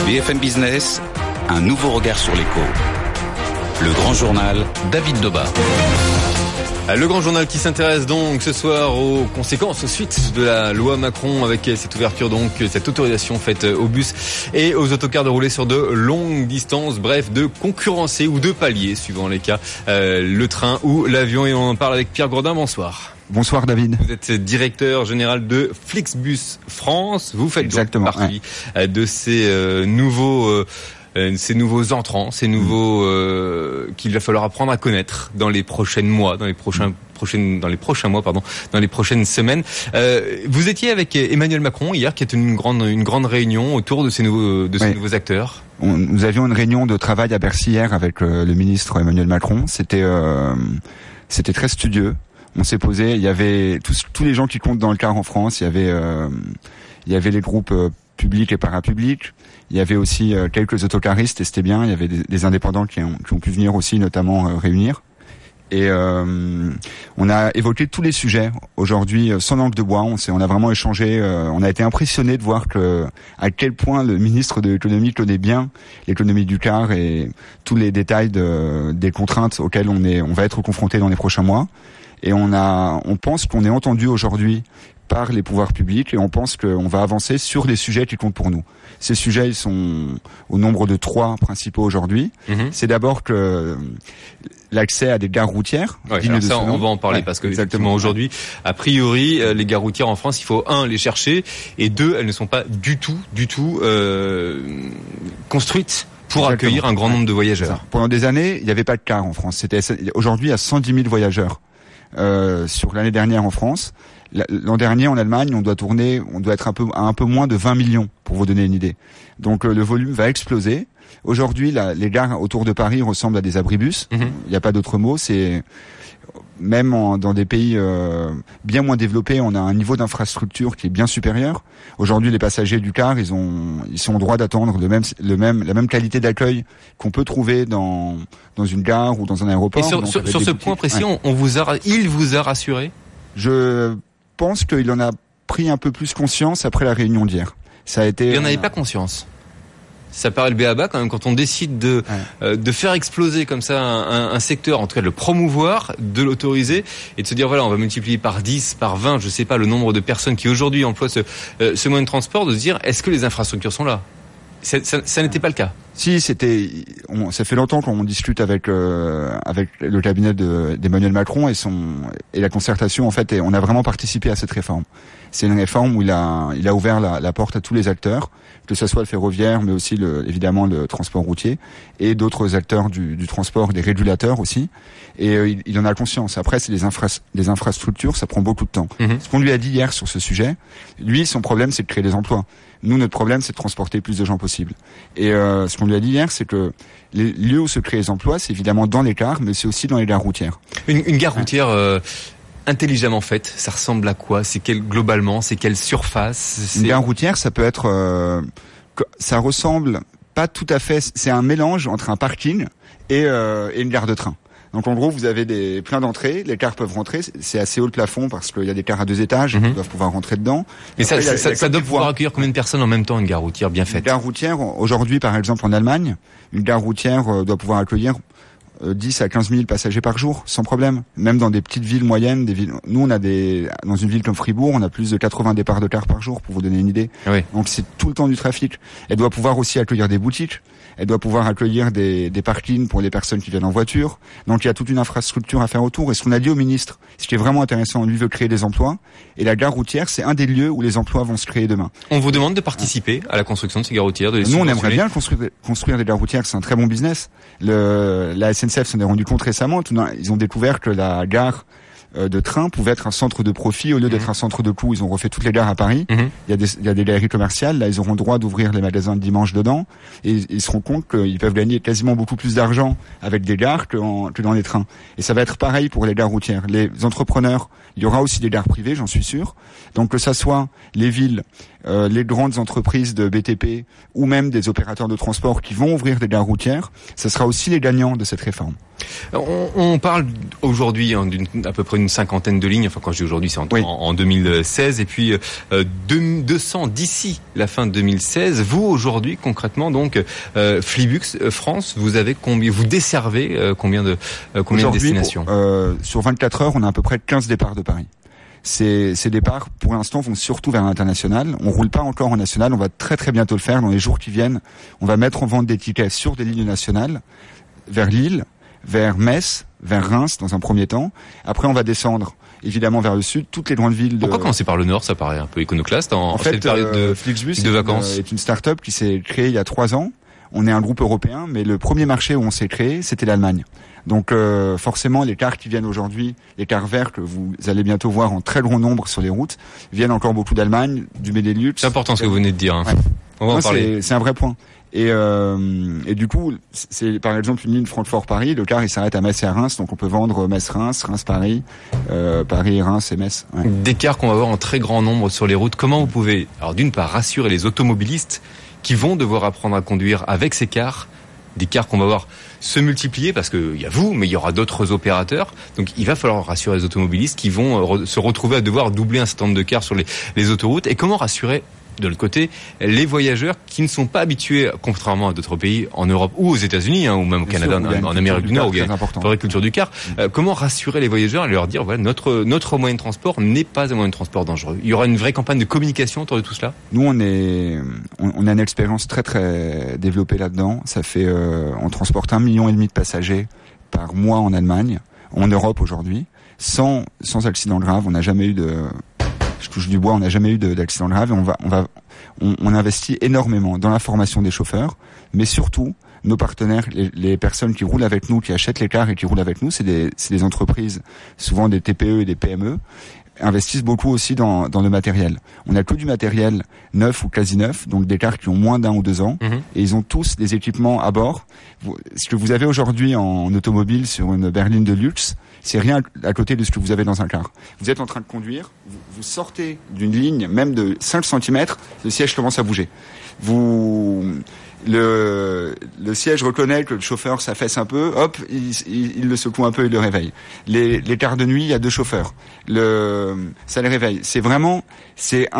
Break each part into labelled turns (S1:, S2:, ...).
S1: BFM Business, un nouveau regard sur l'écho. Le grand journal, David Doba.
S2: Le grand journal qui s'intéresse donc ce soir aux conséquences, aux suites de la loi Macron avec cette ouverture donc, cette autorisation faite aux bus et aux autocars de rouler sur de longues distances, bref, de concurrencer ou de pallier, suivant les cas, le train ou l'avion. Et on en parle avec Pierre Gourdin, bonsoir.
S3: Bonsoir David.
S2: Vous êtes directeur général de Flixbus France. Vous faites donc partie de ces nouveaux entrants, ces nouveaux qu'il va falloir apprendre à connaître dans les prochains mois, dans les prochaines semaines. Vous étiez avec Emmanuel Macron hier, qui est une grande réunion autour de ces nouveaux acteurs.
S3: Nous avions une réunion de travail à Bercy hier avec le ministre Emmanuel Macron. C'était très studieux. On s'est posé. Il y avait tous les gens qui comptent dans le car en France. Il y avait les groupes publics et parapublics. Il y avait aussi quelques autocaristes et c'était bien. Il y avait des indépendants qui ont pu venir aussi, notamment réunir. Et on a évoqué tous les sujets aujourd'hui sans langue de bois. On a vraiment échangé. On a été impressionné de voir à quel point le ministre de l'économie connaît bien l'économie du car et tous les détails des contraintes auxquelles on va être confronté dans les prochains mois. Et on pense qu'on est entendu aujourd'hui par les pouvoirs publics et on pense qu'on va avancer sur les sujets qui comptent pour nous. Ces sujets, ils sont au nombre de 3 principaux aujourd'hui. C'est d'abord que l'accès à des gares routières.
S2: Ouais, alors ça, on va en parler parce que effectivement aujourd'hui, a priori, les gares routières en France, il faut les chercher et 2, elles ne sont pas du tout construites pour accueillir un grand nombre de voyageurs.
S3: Pendant des années, il n'y avait pas de car en France. Aujourd'hui, il y a 110 000 voyageurs sur l'année dernière en France. L'an dernier, en Allemagne, on doit être à un peu moins de 20 millions, pour vous donner une idée. Donc le volume va exploser. Aujourd'hui, les gares autour de Paris ressemblent à des abribus. Il n'y a pas d'autre mot. C'est même dans des pays bien moins développés, on a un niveau d'infrastructure qui est bien supérieur. Aujourd'hui, les passagers du car, ils sont en droit d'attendre la même qualité d'accueil qu'on peut trouver dans une gare ou dans un aéroport.
S2: Et sur ce point précis, il vous a rassuré?
S3: Je pense qu'il en a pris un peu plus conscience après la réunion d'hier.
S2: Il n'en avait pas conscience. Ça paraît le b.a.-ba quand même quand on décide de faire exploser comme ça un secteur, en tout cas de le promouvoir, de l'autoriser et de se dire voilà, on va multiplier par 10, par 20, je sais pas le nombre de personnes qui aujourd'hui emploient ce moyen de transport, de se dire est-ce que les infrastructures sont là? Ça n'était pas le cas.
S3: Si, ça fait longtemps qu'on discute avec le cabinet d'Emmanuel Macron et la concertation en fait, et on a vraiment participé à cette réforme. C'est une réforme où il a ouvert la porte à tous les acteurs, que ce soit le ferroviaire, mais aussi évidemment le transport routier et d'autres acteurs du transport, des régulateurs aussi. Et il en a conscience. Après, c'est les infrastructures, ça prend beaucoup de temps. Ce qu'on lui a dit hier sur ce sujet, lui, son problème, c'est de créer des emplois. Nous, notre problème, c'est de transporter le plus de gens possible. Et ce qu'on lui a dit hier, c'est que les lieux où se créent les emplois, c'est évidemment dans les gares, mais c'est aussi dans les gares routières.
S2: Une gare routière intelligemment faite, ça ressemble à quoi? Globalement, c'est quelle surface?
S3: Une gare routière, ça peut être... ça ressemble pas tout à fait... C'est un mélange entre un parking et une gare de train. Donc en gros, vous avez plein d'entrées, les cars peuvent rentrer, c'est assez haut le plafond parce qu'il y a des cars à 2 étages, ils doivent pouvoir rentrer dedans.
S2: Mais ça doit pouvoir accueillir combien de personnes en même temps, une gare routière bien faite?
S3: Une gare routière, aujourd'hui par exemple en Allemagne, une gare routière doit pouvoir accueillir 10 à 15 000 passagers par jour, sans problème. Même dans des petites villes moyennes, nous on a dans une ville comme Fribourg, on a plus de 80 départs de cars par jour, pour vous donner une idée.
S2: Oui.
S3: Donc c'est tout le temps du trafic. Elle doit pouvoir aussi accueillir des boutiques. Elle doit pouvoir accueillir des parkings pour les personnes qui viennent en voiture. Donc il y a toute une infrastructure à faire autour. Et ce qu'on a dit au ministre, ce qui est vraiment intéressant, lui veut créer des emplois. Et la gare routière, c'est un des lieux où les emplois vont se créer demain.
S2: On vous demande de participer à la construction de ces gares routières,
S3: Nous, on aimerait bien construire des gares routières. C'est un très bon business. La SNCF s'en est rendu compte récemment. Ils ont découvert que la gare de train pouvait être un centre de profit au lieu d'être un centre de coût. Ils ont refait toutes les gares à Paris. Il y a des galeries commerciales. Là, ils auront le droit d'ouvrir les magasins de dimanche dedans. Et ils se rendent compte qu'ils peuvent gagner quasiment beaucoup plus d'argent avec des gares que dans les trains. Et ça va être pareil pour les gares routières. Les entrepreneurs, il y aura aussi des gares privées, j'en suis sûr. Donc que ça soit les villes les grandes entreprises de BTP ou même des opérateurs de transport qui vont ouvrir des gares routières, ce sera aussi les gagnants de cette réforme.
S2: On parle aujourd'hui à peu près une cinquantaine de lignes. Enfin, quand je dis aujourd'hui, c'est en 2016, et puis 200 d'ici la fin de 2016. Vous aujourd'hui, concrètement, donc Flixbus France, vous avez vous desservez combien de destinations?
S3: Sur 24 heures, on a à peu près 15 départs de Paris. Ces départs, pour l'instant, vont surtout vers l'international. On roule pas encore en national. On va très très bientôt le faire dans les jours qui viennent. On va mettre en vente des tickets sur des lignes nationales vers Lille, vers Metz, vers Reims dans un premier temps. Après, on va descendre évidemment vers le sud, toutes les grandes villes.
S2: Pourquoi commencer par le nord? Ça paraît un peu iconoclaste en fait, cette période de
S3: Flixbus
S2: de vacances.
S3: Est une start-up qui s'est créée il y a 3 ans. On est un groupe européen, mais le premier marché où on s'est créé, c'était l'Allemagne. Donc forcément, les cars qui viennent aujourd'hui, les cars verts que vous allez bientôt voir en très grand nombre sur les routes, viennent encore beaucoup d'Allemagne, du Benelux.
S2: C'est important ce que vous venez de dire. Hein.
S3: Ouais.
S2: On va en parler.
S3: C'est un vrai point. Et du coup, c'est par exemple une ligne Francfort-Paris. Le car il s'arrête à Metz et à Reims, donc on peut vendre Metz-Reims, Reims-Paris, Paris-Reims et Metz. Ouais.
S2: Des cars qu'on va voir en très grand nombre sur les routes. Comment vous pouvez, alors d'une part, rassurer les automobilistes qui vont devoir apprendre à conduire avec ces cars, des cars qu'on va voir se multiplier parce qu'il y a vous, mais il y aura d'autres opérateurs. Donc il va falloir rassurer les automobilistes qui vont se retrouver à devoir doubler un certain nombre de cars sur les autoroutes. Et comment rassurer de l'autre côté les voyageurs qui ne sont pas habitués, contrairement à d'autres pays en Europe ou aux États-Unis, ou même au Canada, en Amérique du Nord, où il y a une vraie culture du car. Comment rassurer les voyageurs et leur dire voilà, notre moyen de transport n'est pas un moyen de transport dangereux. Il y aura une vraie campagne de communication autour de tout cela.
S3: Nous, on a une expérience très très développée là-dedans. Ça fait on transporte 1,5 million de passagers par mois en Allemagne, en Europe aujourd'hui, sans accident grave. On n'a jamais eu je touche du bois, on n'a jamais eu d'accident grave, et on investit énormément dans la formation des chauffeurs, mais surtout nos partenaires, les personnes qui roulent avec nous, qui achètent les cars et qui roulent avec nous, c'est des entreprises, souvent des TPE et des PME, investissent beaucoup aussi dans le matériel. On a que du matériel neuf ou quasi neuf, donc des cars qui ont moins d'1 ou 2 ans, et ils ont tous des équipements à bord. Ce que vous avez aujourd'hui en automobile sur une berline de luxe, c'est rien à côté de ce que vous avez dans un car. Vous êtes en train de conduire, vous sortez d'une ligne même de 5 cm, le siège commence à bouger. Le siège reconnaît que le chauffeur s'affaisse un peu, hop, il le secoue un peu et le réveille. Les cars de nuit, il y a 2 chauffeurs. Ça les réveille. C'est vraiment, c'est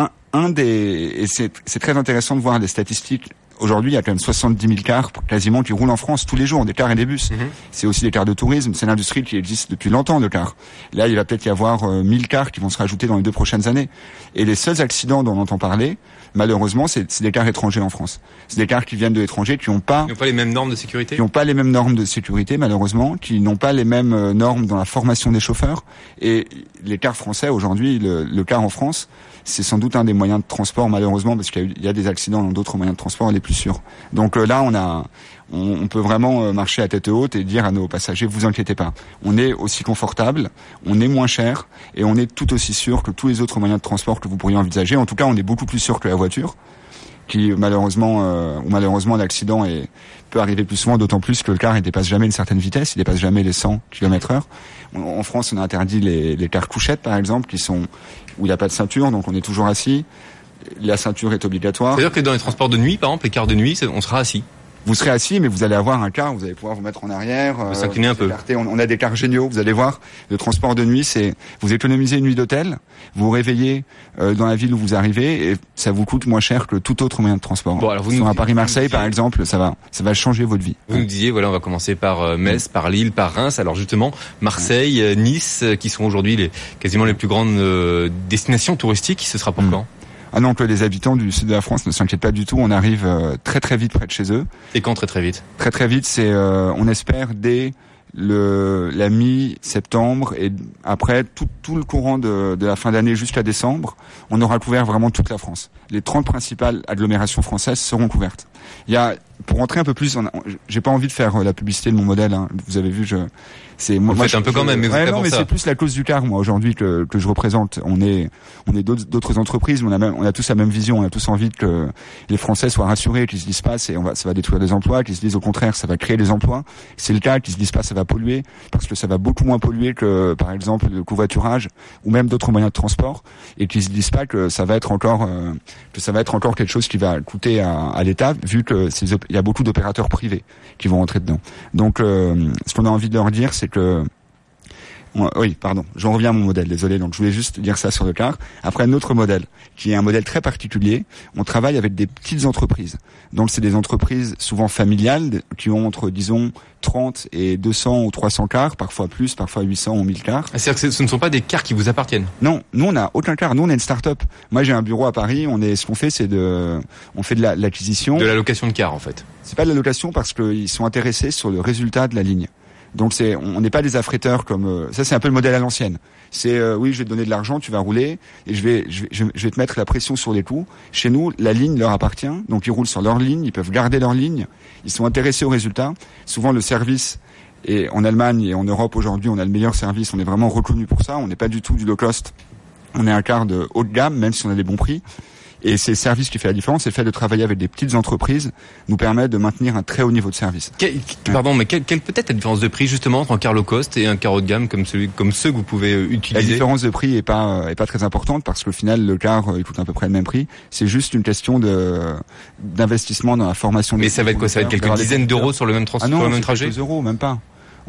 S3: c'est très intéressant de voir des statistiques. Aujourd'hui, il y a quand même 70 000 cars quasiment qui roulent en France tous les jours, des cars et des bus. C'est aussi des cars de tourisme, c'est l'industrie qui existe depuis longtemps de cars. Là, il va peut-être y avoir 1000 cars qui vont se rajouter dans les 2 prochaines années. Et les seuls accidents dont on entend parler, malheureusement, c'est des cars étrangers en France. C'est des cars qui viennent de l'étranger, qui n'ont pas
S2: les mêmes normes de sécurité.
S3: Qui n'ont pas les mêmes normes de sécurité, malheureusement, qui n'ont pas les mêmes normes dans la formation des chauffeurs. Et les cars français aujourd'hui, le car en France, c'est sans doute un des moyens de transport, malheureusement, parce qu'il y a des accidents dans d'autres moyens de transport les plus sûrs. Donc là, on peut vraiment marcher à tête haute et dire à nos passagers, vous inquiétez pas, on est aussi confortable, on est moins cher, et on est tout aussi sûr que tous les autres moyens de transport que vous pourriez envisager. En tout cas, on est beaucoup plus sûr que la voiture, qui malheureusement l'accident peut arriver plus souvent, d'autant plus que le car il dépasse jamais une certaine vitesse, il dépasse jamais les 100 km/h. En France, on a interdit les cars couchettes, par exemple, où il n'y a pas de ceinture, donc on est toujours assis. La ceinture est obligatoire.
S2: C'est-à-dire que dans les transports de nuit, par exemple, les cars de nuit, on sera assis.
S3: Vous serez assis, mais vous allez avoir un car, vous allez pouvoir vous mettre en arrière.
S2: S'incliner un peu.
S3: On a des cars géniaux, vous allez voir. Le transport de nuit, vous économisez une nuit d'hôtel, vous vous réveillez dans la ville où vous arrivez, et ça vous coûte moins cher que tout autre moyen de transport. Bon, alors sur un Paris-Marseille, par exemple, ça va changer votre vie.
S2: Vous nous disiez, voilà, on va commencer par Metz, par Lille, par Reims. Alors justement, Marseille, Nice, qui sont aujourd'hui quasiment les plus grandes destinations touristiques, ce sera pour quand ?
S3: Ah non, que les habitants du sud de la France ne s'inquiètent pas du tout. On arrive très très vite près de chez eux.
S2: Et quand très vite ?
S3: Très très vite, c'est on espère dès la mi-septembre, et après tout le courant de la fin d'année jusqu'à décembre, on aura couvert vraiment toute la France. Les 30 principales agglomérations françaises seront couvertes. Il y a pour rentrer un peu plus, j'ai pas envie de faire la publicité de mon modèle. Hein. Vous avez vu,
S2: Vous faites un peu quand même, mais vous êtes là pour ça.
S3: C'est plus la cause du car, moi, aujourd'hui, que je représente. On est d'autres entreprises, mais on a tous la même vision. On a tous envie que les Français soient rassurés, qu'ils se disent pas, ça va détruire des emplois, qu'ils se disent au contraire, ça va créer des emplois. C'est le cas, qu'ils se disent pas, ça va polluer, parce que ça va beaucoup moins polluer que, par exemple, le covoiturage ou même d'autres moyens de transport, et qu'ils se disent pas que ça va être encore quelque chose qui va coûter à l'État, vu que il y a beaucoup d'opérateurs privés qui vont rentrer dedans. Donc, ce qu'on a envie de leur dire, c'est que oui, pardon, j'en reviens à mon modèle, désolé, donc je voulais juste dire ça sur le car. Après, un autre modèle, qui est un modèle très particulier, on travaille avec des petites entreprises. Donc c'est des entreprises souvent familiales, qui ont entre, disons, 30 et 200 ou 300 cars, parfois plus, parfois 800 ou 1000 cars.
S2: C'est-à-dire que ce ne sont pas des cars qui vous appartiennent? Non,
S3: nous on n'a aucun car, nous on est une start-up. Moi j'ai un bureau à Paris, ce qu'on fait c'est on fait de l'acquisition.
S2: De la location de cars en fait.
S3: C'est pas de la location parce qu'ils sont intéressés sur le résultat de la ligne. Donc on n'est pas des affréteurs comme ça, c'est un peu le modèle à l'ancienne. C'est oui, je vais te donner de l'argent, tu vas rouler et je vais te mettre la pression sur les coûts. Chez nous, la ligne leur appartient, donc ils roulent sur leur ligne, ils peuvent garder leur ligne, ils sont intéressés au résultat. Souvent le service, et en Allemagne et en Europe aujourd'hui, on a le meilleur service, on est vraiment reconnu pour ça, on n'est pas du tout du low cost. On est un car de haut de gamme, même si on a des bons prix. Et c'est le service qui fait la différence, c'est le fait de travailler avec des petites entreprises nous permet de maintenir un très haut niveau de service.
S2: Pardon, mais quelle peut être la différence de prix justement entre un car low cost et un car haut de gamme comme ceux que vous pouvez utiliser?
S3: La différence de prix est pas très importante parce qu'au final le car il coûte à peu près le même prix. C'est juste une question d'investissement dans la formation.
S2: Mais ça va être quoi? Ça va être quelques dizaines d'euros sur le même trajet?
S3: Quelques euros, même pas.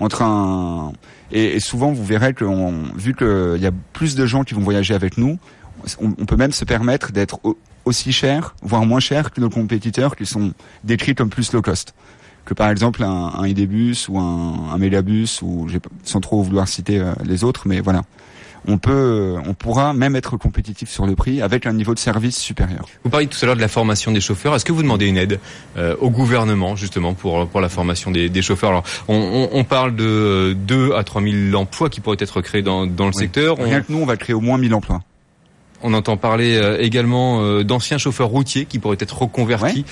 S3: Et souvent vous verrez vu qu'il y a plus de gens qui vont voyager avec nous, on peut même se permettre d'être aussi cher, voire moins cher que nos compétiteurs qui sont décrits comme plus low cost. Que par exemple un Idébus ou un Mégabus, ou sans trop vouloir citer les autres, mais voilà. On pourra même être compétitif sur le prix avec un niveau de service supérieur.
S2: Vous parliez tout à l'heure de la formation des chauffeurs. Est-ce que vous demandez une aide au gouvernement justement pour la formation des chauffeurs? Alors, on parle de 2 à 3 000 emplois qui pourraient être créés dans le secteur.
S3: Rien que nous, on va créer au moins 1000 emplois.
S2: On entend parler également d'anciens chauffeurs routiers qui pourraient être reconvertis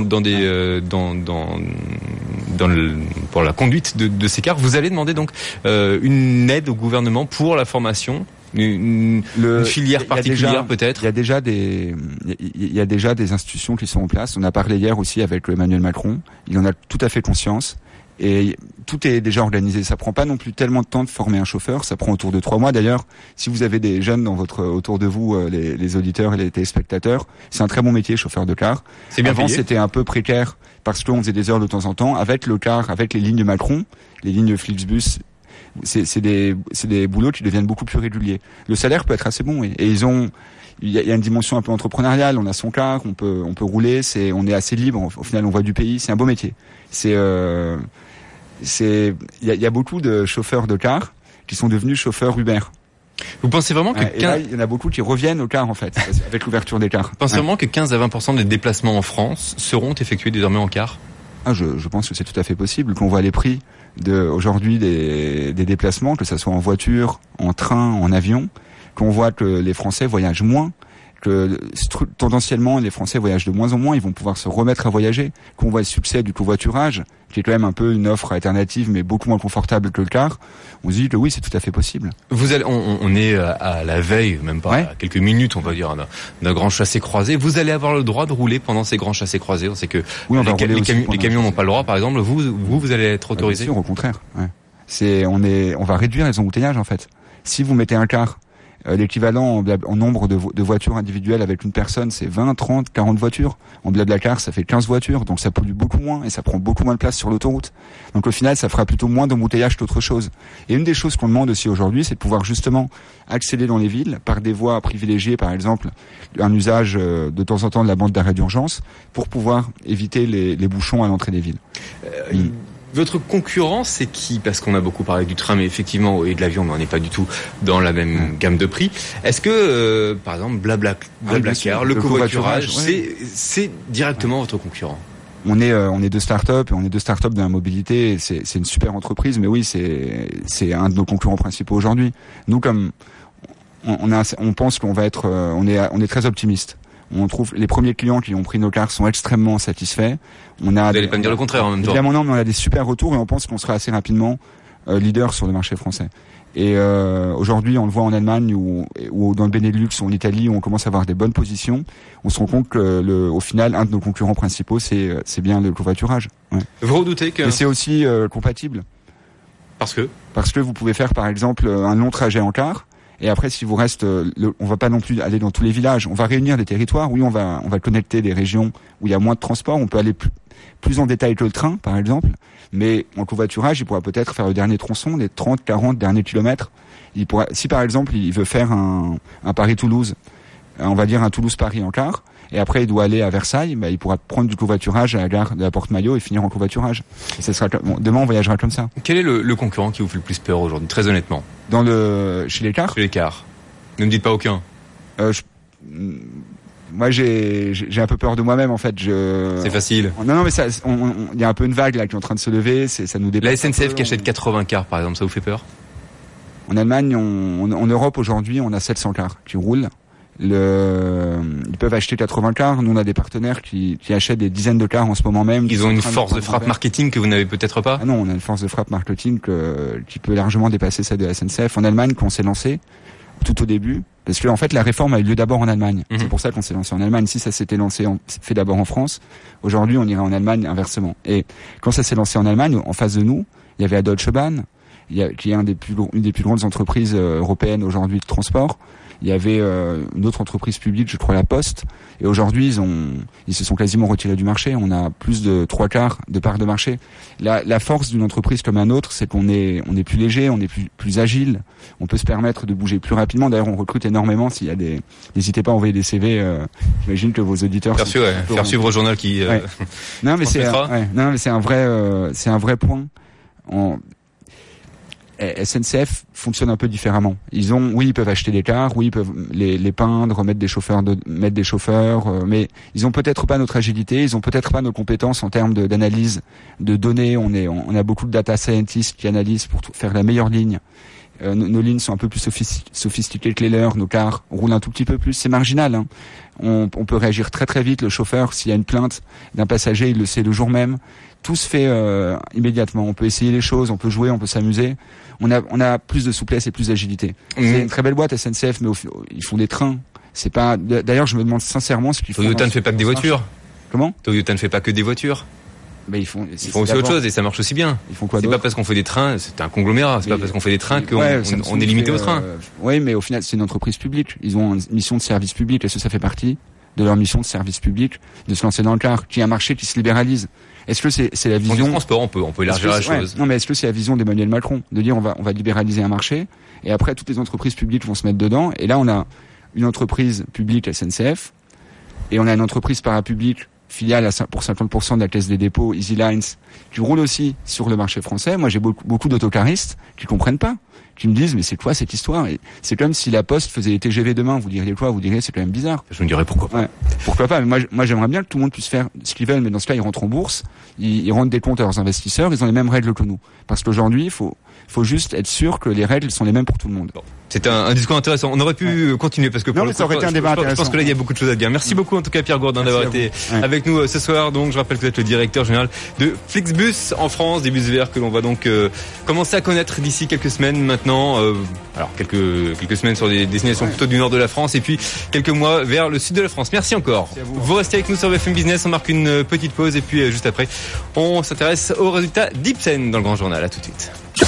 S2: pour la conduite de ces cars. Vous allez demander donc une aide au gouvernement pour la formation, une filière particulière peut-être.
S3: Il y a déjà des institutions qui sont en place. On a parlé hier aussi avec Emmanuel Macron. Il en a tout à fait conscience. Et tout est déjà organisé. Ça prend pas non plus tellement de temps de former un chauffeur. Ça prend autour de 3 mois. D'ailleurs, si vous avez des jeunes autour de vous, les auditeurs et les téléspectateurs, c'est un très bon métier, chauffeur de car.
S2: C'est bien
S3: Avant,
S2: payé.
S3: c'était un peu précaire parce qu'on faisait des heures de temps en temps. Avec le car, avec les lignes de Macron, les lignes de Flixbus, c'est des boulots qui deviennent beaucoup plus réguliers. Le salaire peut être assez bon. Et il y a une dimension un peu entrepreneuriale. On a son car, on peut rouler. On est assez libre. Au final, on voit du pays. C'est un beau métier. Il y a beaucoup de chauffeurs de car qui sont devenus chauffeurs Uber.
S2: Vous pensez vraiment que
S3: là, il y en a beaucoup qui reviennent au car en fait avec l'ouverture des cars.
S2: Vous pensez vraiment que 15 à 20% des déplacements en France seront effectués désormais en car?
S3: Je pense que c'est tout à fait possible. Qu'on voit les prix aujourd'hui des déplacements, que ça soit en voiture, en train, en avion, qu'on voit que les Français voyagent moins, que tendanciellement les Français voyagent de moins en moins, ils vont pouvoir se remettre à voyager, qu'on voit le succès du covoiturage, qui est quand même un peu une offre alternative mais beaucoup moins confortable que le car. On se dit que oui, c'est tout à fait possible.
S2: On est à la veille, même pas à quelques minutes, on va dire, d'un grand chassé-croisé. Vous allez avoir le droit de rouler pendant ces grands chassés-croisés. On sait que les camions n'ont pas le droit, par exemple. Vous allez être autorisé?
S3: Bien sûr, au contraire. Ouais. On va réduire les embouteillages en fait. Si vous mettez un car, l'équivalent en nombre de voitures individuelles avec une personne, c'est 20, 30, 40 voitures. En Blablacar, ça fait 15 voitures, donc ça pollue beaucoup moins et ça prend beaucoup moins de place sur l'autoroute. Donc au final, ça fera plutôt moins d'embouteillage qu'autre chose. Et une des choses qu'on demande aussi aujourd'hui, c'est de pouvoir justement accéder dans les villes par des voies privilégiées, par exemple un usage de temps en temps de la bande d'arrêt d'urgence pour pouvoir éviter les bouchons à l'entrée des villes.
S2: Votre concurrent, c'est qui? Parce qu'on a beaucoup parlé du train, mais effectivement, et de l'avion, mais on n'est pas du tout dans la même gamme de prix. Est-ce que, par exemple, Blablacar, le covoiturage, c'est directement votre concurrent?
S3: On est deux startups, et on est deux startups dans la mobilité. C'est une super entreprise, mais oui, c'est un de nos concurrents principaux aujourd'hui. Nous, comme on pense qu'on va être, on est très optimiste. On trouve les premiers clients qui ont pris nos cars sont extrêmement satisfaits.
S2: Vous n'allez pas me dire le contraire en même temps.
S3: Évidemment non, mais on a des super retours et on pense qu'on sera assez rapidement leader sur le marché français. Et aujourd'hui, on le voit en Allemagne ou dans le Benelux ou en Italie, où on commence à avoir des bonnes positions. On se rend compte que au final, un de nos concurrents principaux, c'est bien le covoiturage. Ouais.
S2: Vous redoutez que...
S3: Mais c'est aussi compatible.
S2: Parce que
S3: vous pouvez faire par exemple un long trajet en car. Et après, si vous reste, on va pas non plus aller dans tous les villages. On va réunir des territoires. Oui, on va connecter des régions où il y a moins de transport. On peut aller plus en détail que le train, par exemple. Mais en covoiturage, il pourra peut-être faire le dernier tronçon, les 30, 40 derniers kilomètres. Il pourra, si par exemple, il veut faire un Paris-Toulouse, on va dire un Toulouse-Paris en car, et après il doit aller à Versailles, il pourra prendre du covoiturage à la gare de la Porte-Maillot et finir en covoiturage. Et ça sera, demain, on voyagera comme ça.
S2: Quel est le concurrent qui vous fait le plus peur aujourd'hui, très honnêtement?
S3: Chez les cars?
S2: Chez les cars. Ne me dites pas aucun.
S3: Moi, j'ai un peu peur de moi-même, en fait.
S2: C'est facile.
S3: Non, mais ça, il y a un peu une vague, là, qui est en train de se lever, ça nous dépasse.
S2: La SNCF qui achète 80 cars, par exemple, ça vous fait peur?
S3: En Allemagne, en Europe, aujourd'hui, on a 700 cars qui roulent. Ils peuvent acheter 80 cars. Nous, on a des partenaires qui achètent des dizaines de cars en ce moment même.
S2: Ils ont une force de frappe marketing que vous n'avez peut-être pas?
S3: Ah non, on a une force de frappe marketing qui peut largement dépasser celle de la SNCF. En Allemagne, quand on s'est lancé, tout au début, parce que en fait la réforme a eu lieu d'abord en Allemagne. C'est pour ça qu'on s'est lancé en Allemagne. Si ça s'était fait d'abord en France, aujourd'hui on irait en Allemagne inversement. Et quand ça s'est lancé en Allemagne, en face de nous, il y avait la Deutsche Bahn, qui est une des plus grandes entreprises européennes aujourd'hui de transport. Il y avait une autre entreprise publique, je crois la Poste, et aujourd'hui ils se sont quasiment retirés du marché. On a plus de 3/4 de parts de marché. La force d'une entreprise comme un autre, c'est qu'on est plus léger, on est plus agile, on peut se permettre de bouger plus rapidement. D'ailleurs, on recrute énormément. S'il y a n'hésitez pas à envoyer des CV. J'imagine que vos auditeurs
S2: faire suivre au journal qui.
S3: Non, mais c'est un vrai point. SNCF fonctionne un peu différemment. Ils peuvent acheter des cars, ils peuvent les peindre, mettre des chauffeurs, mais ils ont peut-être pas notre agilité, ils ont peut-être pas nos compétences en termes d'analyse de données. On a beaucoup de data scientists qui analysent pour faire la meilleure ligne. Nos lignes sont un peu plus sophistiquées que les leurs, nos cars roulent un tout petit peu plus, c'est marginal, hein. On peut réagir très très vite. Le chauffeur, s'il y a une plainte d'un passager, il le sait le jour même. Tout se fait immédiatement. On peut essayer les choses, on peut jouer, on peut s'amuser. On a plus de souplesse et plus d'agilité. C'est une très belle boîte SNCF, mais ils font des trains. C'est pas. D'ailleurs, je me demande sincèrement ce qu'ils font.
S2: Toyota ne fait pas que des voitures.
S3: Comment?
S2: Toyota ne fait pas que des voitures.
S3: Mais ils font
S2: aussi autre chose et ça marche aussi bien.
S3: Ils font quoi
S2: d'autre? C'est pas parce qu'on fait des trains, c'est un conglomérat. C'est pas parce qu'on fait des trains qu'on est limité au train.
S3: Oui, mais au final, c'est une entreprise publique. Ils ont une mission de service public. Est-ce que ça fait partie de leur mission de service public de se lancer dans le car, qui est un marché qui se libéralise? Est-ce que c'est la vision
S2: du transport? On peut élargir la chose.
S3: Non, mais est-ce que c'est la vision d'Emmanuel Macron de dire on va libéraliser un marché et après toutes les entreprises publiques vont se mettre dedans, et là on a une entreprise publique SNCF et on a une entreprise parapublique filiale pour 50% de la Caisse des dépôts, Easy Lines, qui roule aussi sur le marché français. Moi, j'ai beaucoup d'autocaristes qui comprennent pas, qui me disent mais c'est quoi cette histoire? Et c'est comme si la Poste faisait les TGV demain. Vous diriez quoi? Vous diriez c'est quand même bizarre.
S2: Je me dirais pourquoi pas.
S3: Ouais, pourquoi pas? Mais moi j'aimerais bien que tout le monde puisse faire ce qu'ils veulent, mais dans ce cas ils rentrent en bourse, ils rendent des comptes à leurs investisseurs, ils ont les mêmes règles que nous. Parce qu'aujourd'hui il faut juste être sûr que les règles sont les mêmes pour tout le monde.
S2: Bon. C'est un discours intéressant. On aurait pu continuer parce que pour
S3: ça aurait été un débat intéressant.
S2: Je pense que là il y a beaucoup de choses à dire. Merci beaucoup en tout cas Pierre Gourdin d'avoir été avec nous ce soir. Donc je rappelle que vous êtes le directeur général de Flixbus en France, des bus verts que l'on va donc commencer à connaître d'ici quelques semaines maintenant. Alors quelques semaines sur des destinations plutôt du nord de la France et puis quelques mois vers le sud de la France. Merci encore. Vous restez avec nous sur BFM Business. On marque une petite pause et puis juste après on s'intéresse aux résultats d'Ipsen dans le Grand Journal. À tout de suite.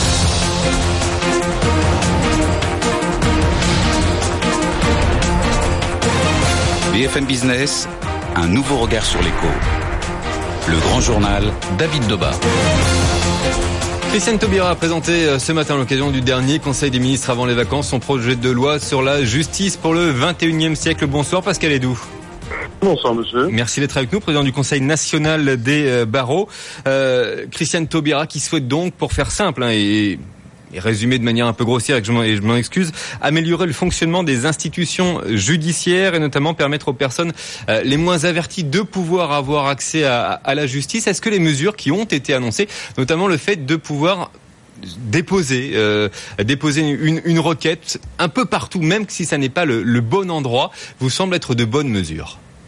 S1: BFM Business, un nouveau regard sur l'éco. Le Grand Journal, David Doba.
S2: Christiane Taubira a présenté ce matin à l'occasion du dernier Conseil des ministres avant les vacances son projet de loi sur la justice pour le 21e siècle. Bonsoir Pascal Hédou.
S4: Bonsoir monsieur.
S2: Merci d'être avec nous, président du Conseil national des barreaux. Christiane Taubira qui souhaite donc, pour faire simple et résumer de manière un peu grossière et je m'en excuse, améliorer le fonctionnement des institutions judiciaires et notamment permettre aux personnes les moins averties de pouvoir avoir accès à la justice. Est-ce que les mesures qui ont été annoncées, notamment le fait de pouvoir déposer une requête un peu partout, même si ça n'est pas le bon endroit, vous semblent être de bonnes mesures?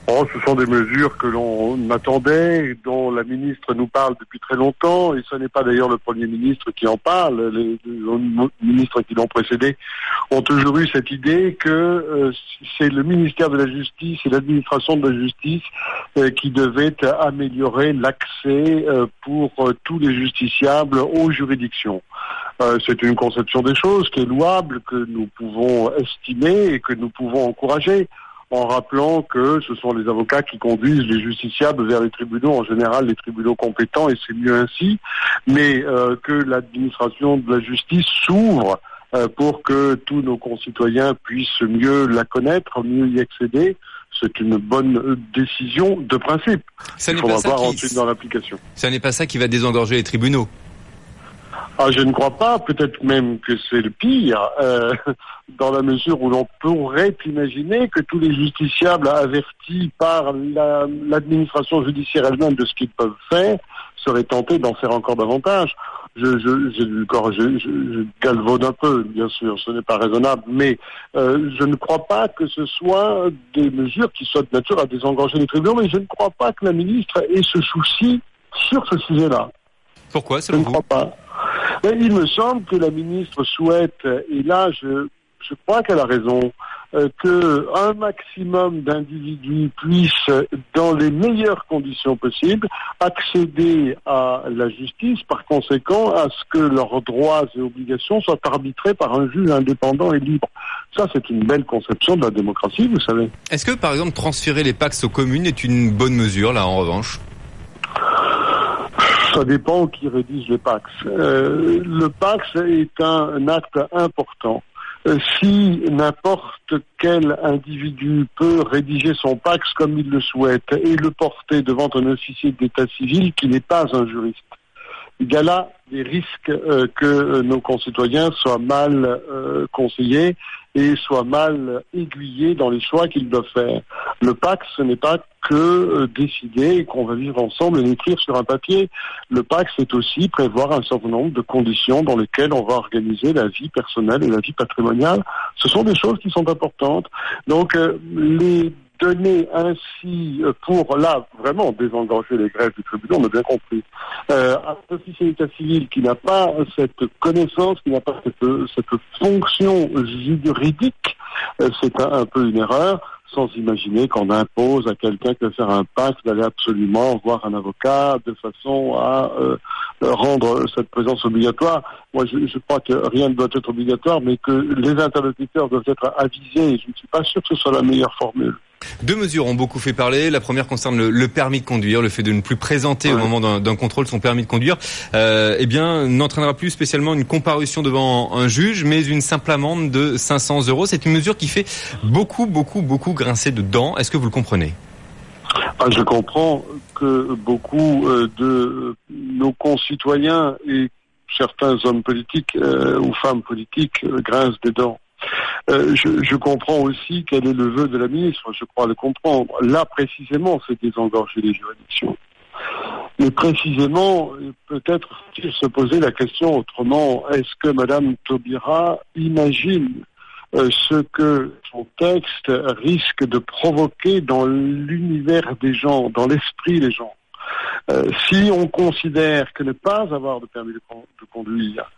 S4: Ce sont des mesures que l'on attendait, dont la ministre nous parle depuis très longtemps, et ce n'est pas d'ailleurs le Premier ministre qui en parle. Les ministres qui l'ont précédé ont toujours eu cette idée que c'est le ministère de la Justice et l'administration de la Justice qui devaient améliorer l'accès pour tous les justiciables aux juridictions. C'est une conception des choses qui est louable, que nous pouvons estimer et que nous pouvons encourager, en rappelant que ce sont les avocats qui conduisent les justiciables vers les tribunaux, en général les tribunaux compétents, et c'est mieux ainsi, mais que l'administration de la justice s'ouvre pour que tous nos concitoyens puissent mieux la connaître, mieux y accéder. C'est une bonne décision de principe. Il faudra voir ensuite dans l'application.
S2: Ça n'est pas ça qui va désengorger les tribunaux.
S4: Je ne crois pas, peut-être même que c'est le pire, dans la mesure où l'on pourrait imaginer que tous les justiciables avertis par l'administration judiciaire elle-même de ce qu'ils peuvent faire seraient tentés d'en faire encore davantage. Je galvaude un peu, bien sûr, ce n'est pas raisonnable, mais je ne crois pas que ce soit des mesures qui soient de nature à désengorger les tribunaux, mais je ne crois pas que la ministre ait ce souci sur ce sujet-là.
S2: Pourquoi,
S4: selon vous ? Je ne crois pas. Mais il me semble que la ministre souhaite, et là je crois qu'elle a raison, que un maximum d'individus puissent, dans les meilleures conditions possibles, accéder à la justice, par conséquent à ce que leurs droits et obligations soient arbitrés par un juge indépendant et libre. Ça, c'est une belle conception de la démocratie, vous savez.
S2: Est-ce que, par exemple, transférer les PACS aux communes est une bonne mesure, là, en revanche ?
S4: Ça dépend qui rédige les PACS. Le PACS est un acte important. Si n'importe quel individu peut rédiger son PACS comme il le souhaite et le porter devant un officier d'état civil qui n'est pas un juriste, il y a là des risques que nos concitoyens soient mal conseillés et soient mal aiguillés dans les choix qu'ils doivent faire. Le PACS, ce n'est pas que décider qu'on va vivre ensemble et l'écrire sur un papier. Le PACS, c'est aussi prévoir un certain nombre de conditions dans lesquelles on va organiser la vie personnelle et la vie patrimoniale. Ce sont des choses qui sont importantes. Donc, les donner ainsi pour, là, vraiment désengorger les greffes du tribunal, on a bien compris, un officier d'état civil qui n'a pas cette connaissance, qui n'a pas cette fonction juridique, c'est un peu une erreur, sans imaginer qu'on impose à quelqu'un qui veut faire un pacte d'aller absolument voir un avocat de façon à rendre cette présence obligatoire. Moi, je crois que rien ne doit être obligatoire, mais que les interlocuteurs doivent être avisés. Je ne suis pas sûr que ce soit la meilleure formule.
S2: Deux mesures ont beaucoup fait parler. La première concerne le permis de conduire, le fait de ne plus présenter au moment d'un contrôle son permis de conduire, n'entraînera plus spécialement une comparution devant un juge, mais une simple amende de 500 €. C'est une mesure qui fait beaucoup grincer de dents. Est-ce que vous le comprenez ?
S4: Je comprends que beaucoup de nos concitoyens et certains hommes politiques ou femmes politiques grincent des dents. Je comprends aussi quel est le vœu de la ministre, je crois le comprendre. Là, précisément, c'est désengorger les juridictions. Mais précisément, peut-être faut-il se poser la question autrement. Est-ce que Madame Taubira imagine ce que son texte risque de provoquer dans l'univers des gens, dans l'esprit des gens? Si on considère que ne pas avoir de permis de conduire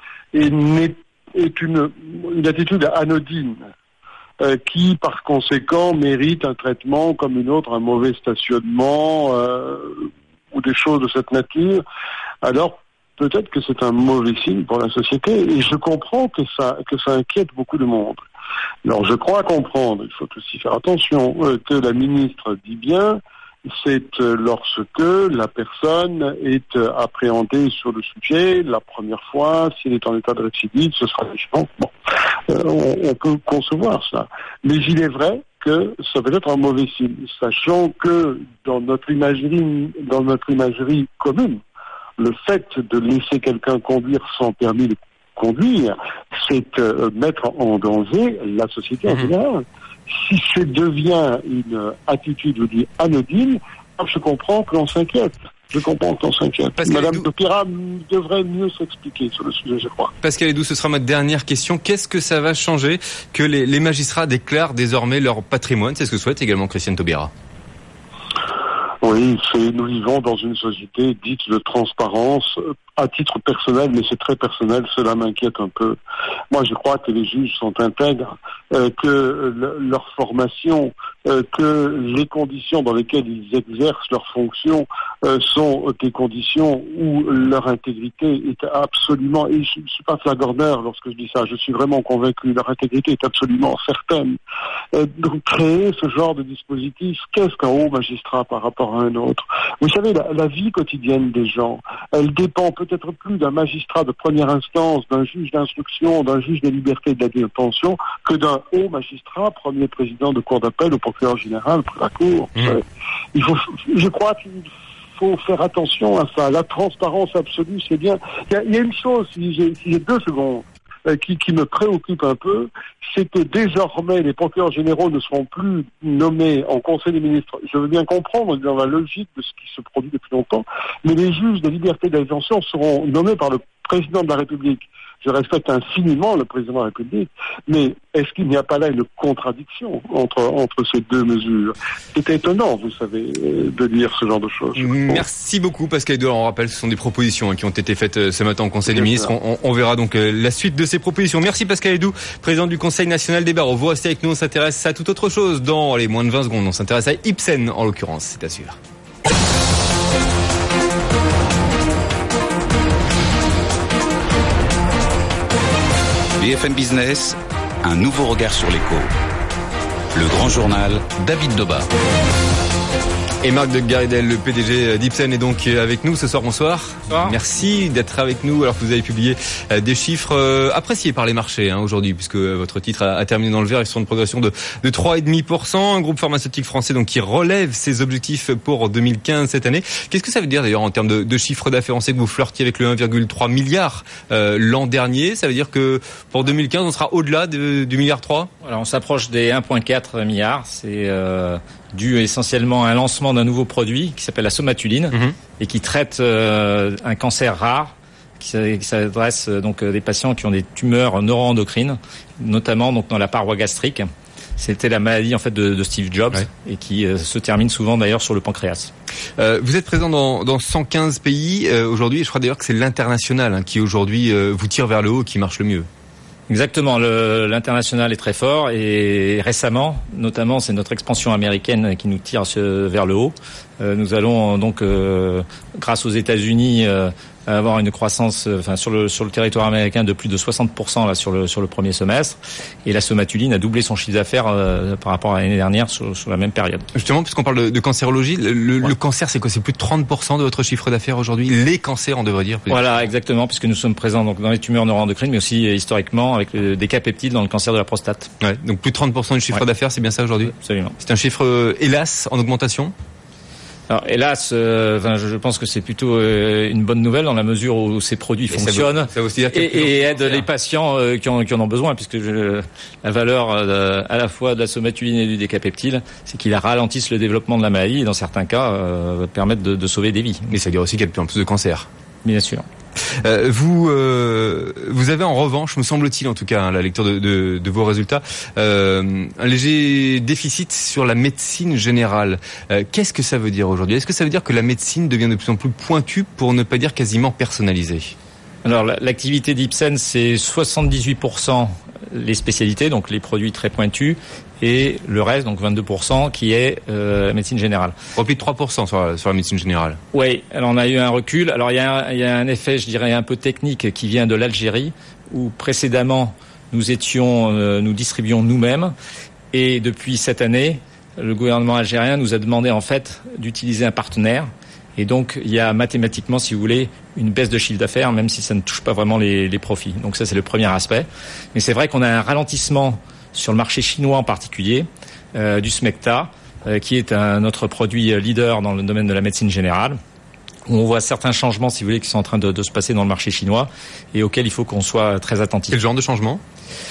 S4: est une attitude anodine qui, par conséquent, mérite un traitement comme une autre, un mauvais stationnement ou des choses de cette nature, alors peut-être que c'est un mauvais signe pour la société. Et je comprends que ça inquiète beaucoup de monde. Alors je crois comprendre, il faut aussi faire attention, que la ministre dit bien, c'est lorsque la personne est appréhendée sur le sujet la première fois, s'il est en état de récidive, ce sera différent. Bon, on peut concevoir ça. Mais il est vrai que ça peut être un mauvais signe, sachant que dans notre imagerie commune, le fait de laisser quelqu'un conduire sans permis de conduire, c'est mettre en danger la société en général. Si ça devient une attitude, je dis, anodine, je comprends que l'on s'inquiète. Madame Taubira devrait mieux s'expliquer sur le sujet, je crois.
S2: Pascal Hédou, ce sera ma dernière question. Qu'est-ce que ça va changer que les magistrats déclarent désormais leur patrimoine ? C'est ce que souhaite également Christiane Taubira.
S4: Oui, nous vivons dans une société dite de transparence. À titre personnel, mais c'est très personnel, cela m'inquiète un peu. Moi, je crois que les juges sont intègres, que leur formation, que les conditions dans lesquelles ils exercent leurs fonctions sont des conditions où leur intégrité est absolument, et je ne suis pas flagorneur lorsque je dis ça, je suis vraiment convaincu, leur intégrité est absolument certaine. Donc, créer ce genre de dispositif, qu'est-ce qu'un haut magistrat par rapport à un autre? Vous savez, la vie quotidienne des gens, elle dépend peut-être plus d'un magistrat de première instance, d'un juge d'instruction, d'un juge des libertés et de la détention, que d'un haut magistrat, premier président de cour d'appel ou procureur général pour la cour. Je crois qu'il faut faire attention à ça. La transparence absolue, c'est bien. Il y a une chose, si j'ai 2 secondes, qui me préoccupe un peu, c'est que désormais les procureurs généraux ne seront plus nommés en Conseil des ministres. Je veux bien comprendre dans la logique de ce qui se produit depuis longtemps, mais les juges de liberté et de la détention seront nommés par le président de la République. Je respecte infiniment le président de la République, mais est-ce qu'il n'y a pas là une contradiction entre ces 2 mesures? C'est étonnant, vous savez, de dire ce genre de choses.
S2: Merci beaucoup, Pascal Edouard. On rappelle, ce sont des propositions qui ont été faites ce matin au Conseil des ministres. On verra donc la suite de ces propositions. Merci Pascal Edou, président du Conseil national des barreaux. Vous restez avec nous, on s'intéresse à toute autre chose dans les moins de 20 secondes. On s'intéresse à Ipsen, en l'occurrence, c'est à suivre.
S1: BFM Business, un nouveau regard sur l'écho. Le grand journal, David Doba.
S2: Et Marc de Garidel, le PDG d'Ipsen, est donc avec nous ce soir. Bonsoir.
S5: Bonsoir.
S2: Merci d'être avec nous alors que vous avez publié des chiffres appréciés par les marchés aujourd'hui, puisque votre titre a terminé dans le vert sur une progression de 3,5%. Un groupe pharmaceutique français donc qui relève ses objectifs pour 2015 cette année. Qu'est-ce que ça veut dire d'ailleurs en termes de chiffre d'affaires? On sait que vous flirtiez avec le 1,3 milliard l'an dernier. Ça veut dire que pour 2015, on sera au-delà du milliard 3?
S5: Voilà, on s'approche des 1,4 milliards. C'est dû essentiellement à un lancement d'un nouveau produit qui s'appelle la somatuline et qui traite un cancer rare qui s'adresse donc des patients qui ont des tumeurs neuroendocrines, notamment donc dans la paroi gastrique. C'était la maladie en fait de Steve Jobs et qui se termine souvent d'ailleurs sur le pancréas.
S2: Vous êtes présent dans 115 pays aujourd'hui et je crois d'ailleurs que c'est l'international qui aujourd'hui vous tire vers le haut, qui marche le mieux.
S5: Exactement, l'international est très fort et récemment, notamment, c'est notre expansion américaine qui nous tire vers le haut. Nous allons donc, grâce aux États-Unis, avoir une croissance, sur le territoire américain de plus de 60% là sur le premier semestre. Et la somatuline a doublé son chiffre d'affaires par rapport à l'année dernière sur la même période.
S2: Justement, puisqu'on parle de cancérologie, le cancer, c'est quoi? C'est plus de 30% de votre chiffre d'affaires aujourd'hui. Les cancers, on devrait dire.
S5: Voilà, exactement, puisque nous sommes présents donc dans les tumeurs neuroendocrines, mais aussi historiquement avec des cas peptides dans le cancer de la prostate.
S2: Ouais, donc plus de 30% du chiffre d'affaires, c'est bien ça aujourd'hui?
S5: Absolument.
S2: C'est un chiffre, hélas, en augmentation?
S5: Alors, hélas, je pense que c'est plutôt une bonne nouvelle dans la mesure où ces produits fonctionnent
S2: ça veut aussi dire
S5: et aident les patients qui en ont besoin, puisque la valeur à la fois de la somatuline et du décapeptile, c'est qu'ils ralentissent le développement de la maladie et dans certains cas permettent de sauver des vies.
S2: Mais ça veut dire aussi qu'il y a de plus en plus de cancers.
S5: Bien sûr.
S2: Vous avez en revanche, me semble-t-il en tout cas, la lecture de vos résultats, un léger déficit sur la médecine générale. Qu'est-ce que ça veut dire aujourd'hui? Est-ce que ça veut dire que la médecine devient de plus en plus pointue, pour ne pas dire quasiment personnalisée?
S5: Alors l'activité d'Ipsen, c'est 78% les spécialités, donc les produits très pointus, et le reste, donc 22%, qui est la médecine générale.
S2: Repli de 3% sur la médecine générale.
S5: Oui, alors on a eu un recul. Alors il y a un effet, je dirais, un peu technique qui vient de l'Algérie, où précédemment nous distribuions nous-mêmes, et depuis cette année, le gouvernement algérien nous a demandé en fait d'utiliser un partenaire. Et donc, il y a mathématiquement, si vous voulez, une baisse de chiffre d'affaires, même si ça ne touche pas vraiment les profits. Donc ça, c'est le premier aspect. Mais c'est vrai qu'on a un ralentissement sur le marché chinois en particulier, du Smecta, qui est notre produit leader dans le domaine de la médecine générale. On voit certains changements, si vous voulez, qui sont en train de se passer dans le marché chinois et auxquels il faut qu'on soit très attentif.
S2: Quel genre de changement?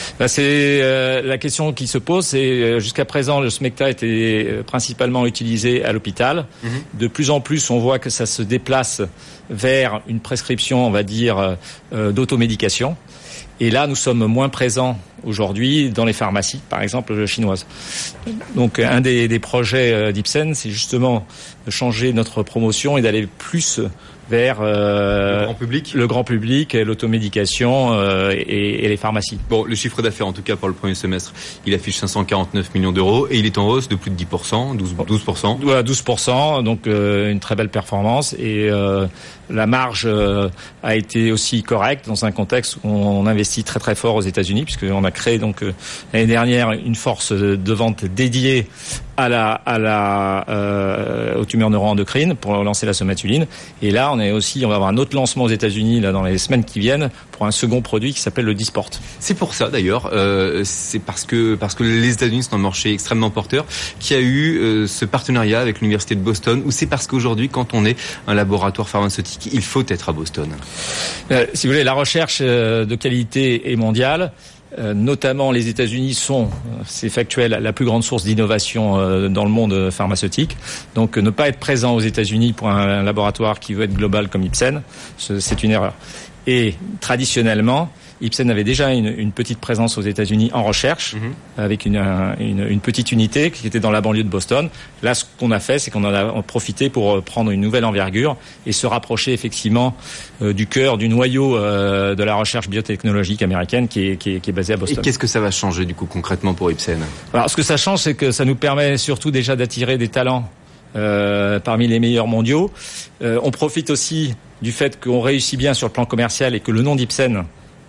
S5: C'est la question qui se pose. C'est jusqu'à présent, le Smecta était principalement utilisé à l'hôpital. De plus en plus, on voit que ça se déplace vers une prescription, on va dire, d'automédication. Et là, nous sommes moins présents aujourd'hui dans les pharmacies, par exemple chinoises. Donc, un des projets d'Ipsen, c'est justement de changer notre promotion et d'aller plus vers le grand public, l'automédication et les pharmacies.
S2: Bon, le chiffre d'affaires, en tout cas pour le premier semestre, il affiche 549 millions d'euros et il est en hausse de plus de 10%, 12%.
S5: Voilà, 12%, donc une très belle performance. Et la marge a été aussi correcte dans un contexte où on investit très très fort aux États-Unis, puisqu'on a créé donc l'année dernière une force de vente dédiée aux tumeurs neuroendocrines pour lancer la somatuline. Et là, on va avoir un autre lancement aux États-Unis là dans les semaines qui viennent pour un second produit qui s'appelle le Dysport.
S2: C'est pour ça d'ailleurs, c'est parce que les États-Unis sont un marché extrêmement porteur, qu'il y a eu ce partenariat avec l'université de Boston, ou c'est parce qu'aujourd'hui, quand on est un laboratoire pharmaceutique, il faut être à Boston.
S5: Si vous voulez, la recherche de qualité est mondiale. Notamment les États-Unis c'est factuel, la plus grande source d'innovation dans le monde pharmaceutique. Donc ne pas être présent aux États-Unis pour un laboratoire qui veut être global comme Ipsen, c'est une erreur. Et traditionnellement, Ipsen avait déjà une petite présence aux États-Unis en recherche, avec une petite unité qui était dans la banlieue de Boston. Là, ce qu'on a fait, c'est qu'on en a profité pour prendre une nouvelle envergure et se rapprocher effectivement du cœur, du noyau de la recherche biotechnologique américaine qui est basée à Boston.
S2: Et qu'est-ce que ça va changer du coup concrètement pour Ipsen ?
S5: Alors, ce que ça change, c'est que ça nous permet surtout déjà d'attirer des talents parmi les meilleurs mondiaux. On profite aussi du fait qu'on réussit bien sur le plan commercial et que le nom d'Ipsen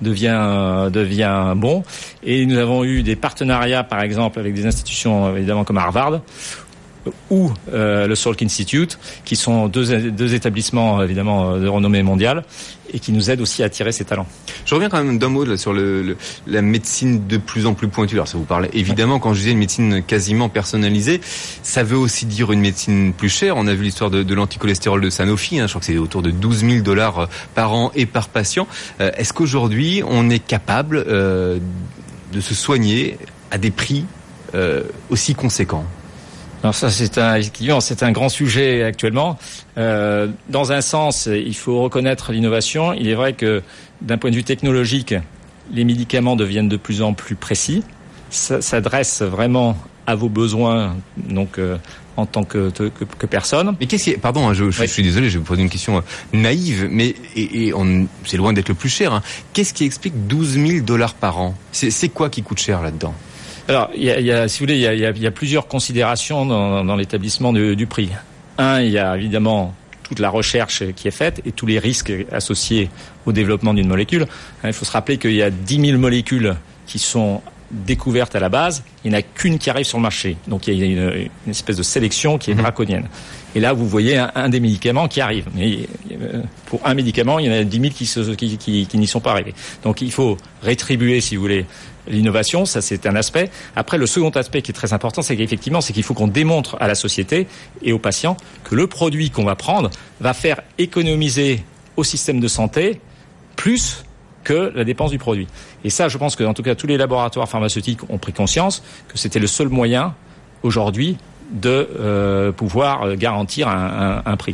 S5: devient bon. Et nous avons eu des partenariats, par exemple, avec des institutions évidemment comme Harvard ou le Salk Institute, qui sont deux établissements évidemment de renommée mondiale et qui nous aident aussi à attirer ces talents.
S2: Je reviens quand même d'un mot là, sur la médecine de plus en plus pointue. Alors ça vous parle évidemment, quand je disais une médecine quasiment personnalisée, ça veut aussi dire une médecine plus chère. On a vu l'histoire de l'anticholestérol de Sanofi, je crois que c'est autour de $12,000 par an et par patient. Est-ce qu'aujourd'hui on est capable de se soigner à des prix aussi conséquents ?
S5: Alors ça, c'est un grand sujet actuellement. Dans un sens, il faut reconnaître l'innovation. Il est vrai que d'un point de vue technologique, les médicaments deviennent de plus en plus précis. Ça s'adresse vraiment à vos besoins, donc en tant que personne.
S2: Mais qu'est-ce qui est, pardon, je suis désolé, je vais vous poser une question naïve, mais c'est loin d'être le plus cher. Qu'est-ce qui explique $12,000 par an ? C'est quoi qui coûte cher là-dedans ?
S5: Alors, il y a, si vous voulez, il y a plusieurs considérations dans l'établissement du prix. Il y a évidemment toute la recherche qui est faite et tous les risques associés au développement d'une molécule. Il faut se rappeler qu'il y a 10 000 molécules qui sont découvertes à la base, il n'y en a qu'une qui arrive sur le marché. Donc il y a une espèce de sélection qui est draconienne. Et là, vous voyez un des médicaments qui arrive. Mais pour un médicament, il y en a 10 000 qui n'y sont pas arrivés. Donc il faut rétribuer, si vous voulez, l'innovation. Ça, c'est un aspect. Après, le second aspect qui est très important, c'est qu'il faut qu'on démontre à la société et aux patients que le produit qu'on va prendre va faire économiser au système de santé plus que la dépense du produit. Et ça, je pense que, en tout cas, tous les laboratoires pharmaceutiques ont pris conscience que c'était le seul moyen aujourd'hui de pouvoir garantir un prix.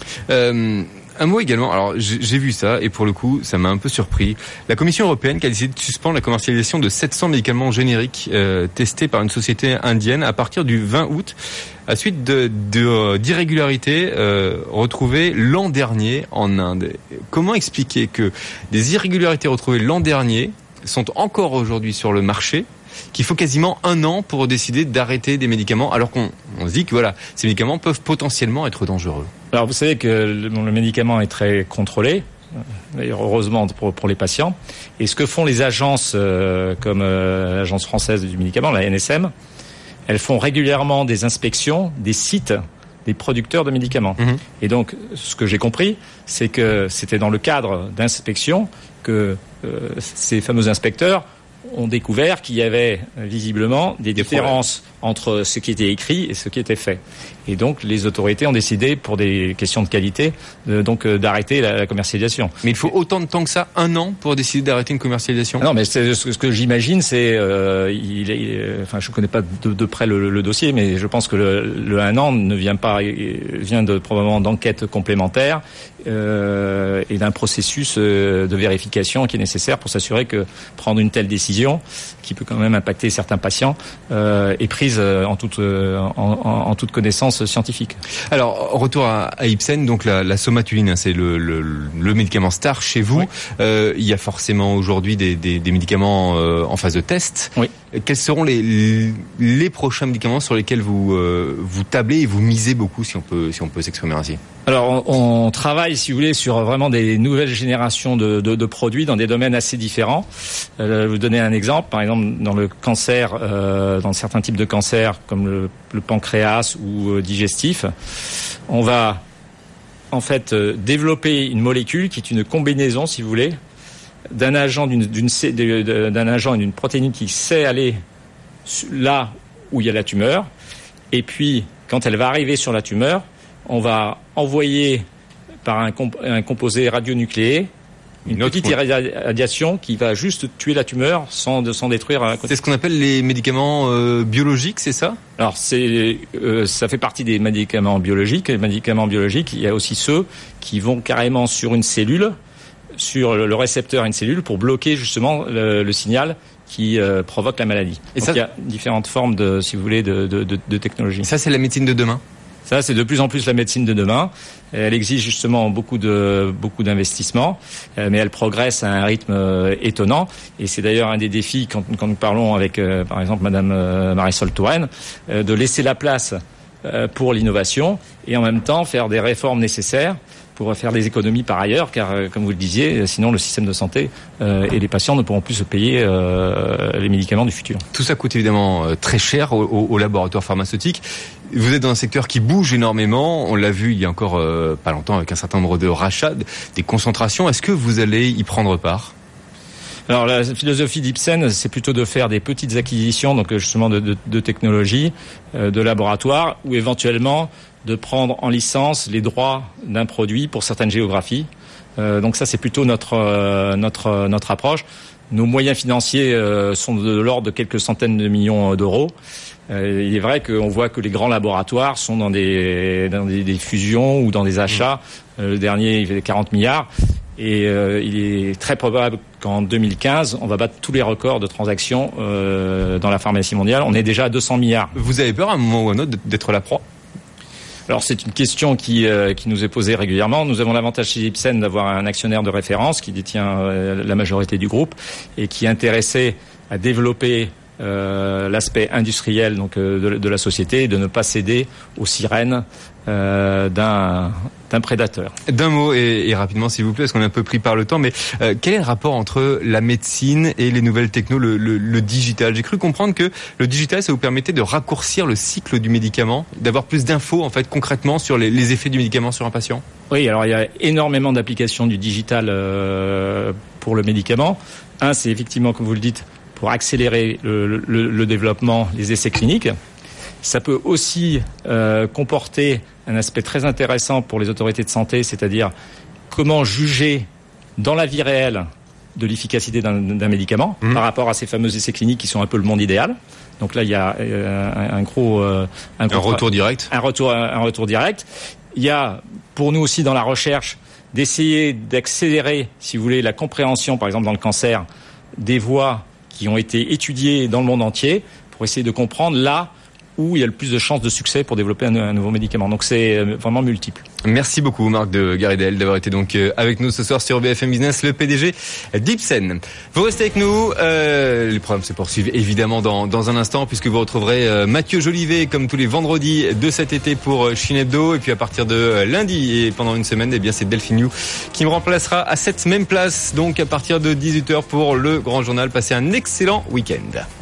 S2: Un mot également, alors j'ai vu ça et pour le coup ça m'a un peu surpris. La Commission européenne qui a décidé de suspendre la commercialisation de 700 médicaments génériques testés par une société indienne à partir du 20 août à suite d'irrégularités retrouvées l'an dernier en Inde. Comment expliquer que des irrégularités retrouvées l'an dernier sont encore aujourd'hui sur le marché, qu'il faut quasiment 1 an pour décider d'arrêter des médicaments, alors qu'on se dit que voilà, ces médicaments peuvent potentiellement être dangereux. Alors
S5: vous savez que le médicament est très contrôlé, d'ailleurs heureusement pour les patients. Et ce que font les agences comme l'Agence française du médicament, la NSM, elles font régulièrement des inspections des sites des producteurs de médicaments. Et donc, ce que j'ai compris, c'est que c'était dans le cadre d'inspection que ces fameux inspecteurs ont découvert qu'il y avait visiblement des différences entre ce qui était écrit et ce qui était fait. Et donc les autorités ont décidé, pour des questions de qualité, d'arrêter la commercialisation.
S2: Mais il faut autant de temps que ça, 1 an, pour décider d'arrêter une commercialisation?
S5: Non, mais ce que j'imagine, c'est, je connais pas de près le dossier, mais je pense que le 1 an ne vient probablement d'enquêtes complémentaires et d'un processus de vérification qui est nécessaire pour s'assurer que prendre une telle décision, qui peut quand même impacter certains patients, est prise en toute connaissance scientifique.
S2: Alors, retour à Ipsen, donc la somatuline, c'est le médicament star chez vous. Oui. Il y a forcément aujourd'hui des médicaments en phase de test.
S5: Oui.
S2: Quels seront les prochains médicaments sur lesquels vous tablez et vous misez beaucoup, si on peut s'exprimer ainsi?
S5: Alors, on travaille, si vous voulez, sur vraiment des nouvelles générations de produits dans des domaines assez différents. Je vais vous donner un exemple. Par exemple, dans le cancer, dans certains types de cancers, comme le pancréas ou digestif, on va en fait développer une molécule qui est une combinaison, si vous voulez, d'un agent d'un agent et d'une protéine qui sait aller là où il y a la tumeur. Et puis, quand elle va arriver sur la tumeur, on va envoyer par un composé radionucléé une petite irradiation qui va juste tuer la tumeur sans détruire.
S2: C'est ce qu'on appelle les médicaments biologiques, c'est ça?
S5: Alors ça fait partie des médicaments biologiques. Les médicaments biologiques, il y a aussi ceux qui vont carrément sur une cellule, sur le récepteur une cellule, pour bloquer justement le signal qui provoque la maladie. Et donc, il y a différentes formes si vous voulez, de technologie.
S2: Ça, c'est la médecine de demain?
S5: Ça, c'est de plus en plus la médecine de demain. Elle exige justement beaucoup d'investissements, mais elle progresse à un rythme étonnant. Et c'est d'ailleurs un des défis quand nous parlons avec, par exemple, Madame Marisol Touraine, de laisser la place pour l'innovation et en même temps faire des réformes nécessaires pour faire des économies par ailleurs, car comme vous le disiez, sinon le système de santé et les patients ne pourront plus se payer les médicaments du futur.
S2: Tout ça coûte évidemment très cher aux laboratoires pharmaceutiques. Vous êtes dans un secteur qui bouge énormément. On l'a vu il y a encore pas longtemps avec un certain nombre de rachats, des concentrations. Est-ce que vous allez y prendre part?
S5: Alors la philosophie d'Ipsen, c'est plutôt de faire des petites acquisitions, donc justement de technologies, de laboratoires, ou éventuellement de prendre en licence les droits d'un produit pour certaines géographies. Donc ça, c'est plutôt notre approche. Nos moyens financiers sont de l'ordre de quelques centaines de millions d'euros. Il est vrai qu'on voit que les grands laboratoires sont dans des fusions ou dans des achats. Le dernier, il fait 40 milliards. Et il est très probable qu'en 2015, on va battre tous les records de transactions dans la pharmacie mondiale. On est déjà à 200 milliards.
S2: Vous avez peur à un moment ou à un autre d'être la proie?
S5: Alors c'est une question qui nous est posée régulièrement. Nous avons l'avantage chez Ipsen d'avoir un actionnaire de référence qui détient la majorité du groupe et qui est intéressé à développer l'aspect industriel donc de la société et de ne pas céder aux sirènes d'un prédateur.
S2: D'un mot et rapidement s'il vous plaît, parce qu'on est un peu pris par le temps, mais quel est le rapport entre la médecine et les nouvelles techno, le digital? J'ai cru comprendre que le digital, ça vous permettait de raccourcir le cycle du médicament, d'avoir plus d'infos en fait concrètement sur les effets du médicament sur un patient.
S5: Oui, alors il y a énormément d'applications du digital pour le médicament. C'est effectivement, comme vous le dites, pour accélérer le développement, les essais cliniques. Ça peut aussi comporter un aspect très intéressant pour les autorités de santé, c'est-à-dire comment juger dans la vie réelle de l'efficacité d'un médicament par rapport à ces fameux essais cliniques qui sont un peu le monde idéal. Donc là, il y a un retour direct. Un retour direct. Il y a, pour nous aussi dans la recherche, d'essayer d'accélérer, si vous voulez, la compréhension, par exemple dans le cancer, des voies qui ont été étudiées dans le monde entier pour essayer de comprendre là où il y a le plus de chances de succès pour développer un nouveau médicament. Donc c'est vraiment multiple.
S2: Merci beaucoup Marc de Garidel d'avoir été donc avec nous ce soir sur BFM Business, le PDG d'Ipsen. Vous restez avec nous, les programmes se poursuivent évidemment dans un instant puisque vous retrouverez Mathieu Jolivet comme tous les vendredis de cet été pour Chine Hebdo, et puis à partir de lundi et pendant une semaine, eh bien c'est Delphine You qui me remplacera à cette même place, donc à partir de 18h pour le Grand Journal. Passez un excellent week-end.